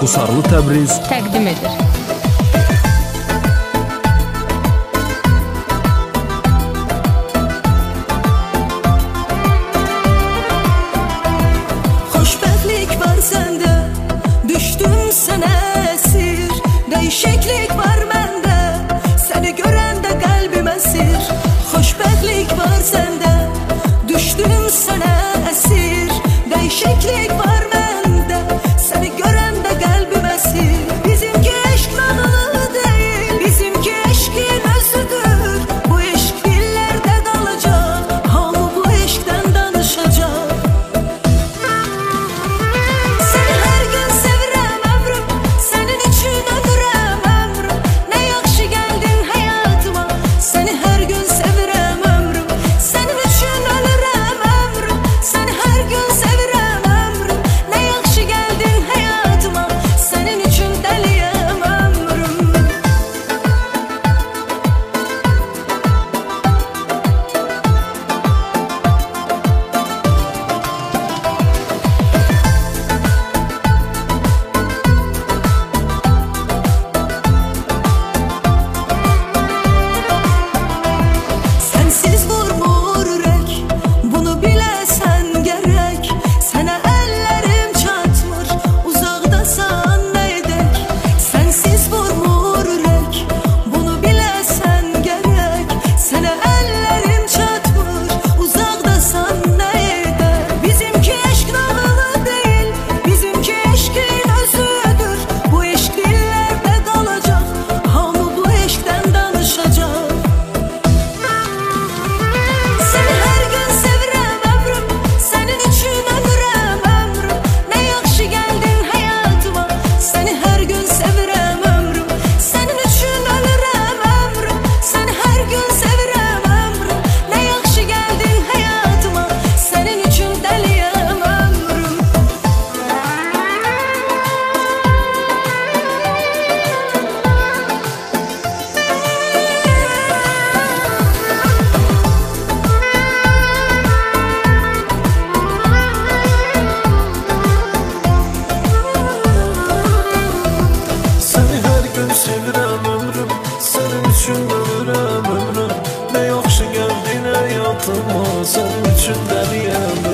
Qusarlı Təbriz təqdim edir. Xoşbəxtlik var səndə, düşdüm sənə əsir. Dəyişiklik var məndə, səni görəndə qəlbim əsir. Xoşbəxtlik var səndə, düşdüm sənə əsir. Dəyişiklik var məndə, səni görəndə qəlbim əsir. Bizimki eşq nağılı deyil, bizimki eşqin özüdür. Bu eşq dillərdə qalacaq, hamı bu eşqdən danışacaq. Səni hər gün sevirəm ömrüm, sənin üçün ölürəm ömrüm. Nə yaxşı gəldin həyatıma, səni hər gün sevirəm ömrüm. Sənin üçün ölürəm ömrüm, səni hər gün sevirəm ömrüm. Nə yaxşı gəldin həyatıma, sənin üçün dəliyəm ömrüm. Sensiz vurmur ürək, bunu biləsən gərək. Sənə əllərim çatmır, uzaqdasan nə edək. Sensiz vurmur ürək, bunu biləsən gərək. Sənə əllərim çatmır, uzaqdasan nə edək. Bizimki eşq nağılı deyil, bizimki eşqin özüdür. Bu eşq dillərdə qalacaq, hamı bu eşqdən danışacaq. Səni hər gün sevirəm ömrüm, sənin üçün ölürəm ömrüm. Nə yaxşı gəldin həyatıma, səni hər gün sevirəm ömrüm. Sənin üçün ölürəm ömrüm, səni hər gün sevirəm ömrüm. Nə yaxşı gəldin həyatıma, sənin üçün dəliyəm ömrüm. Səni hər gün sevirəm ömrüm, sənin üçün ölürəm ömrüm. Nə yaxşı gəldin həyatıma, sənin üçün dəliyəm ömrüm.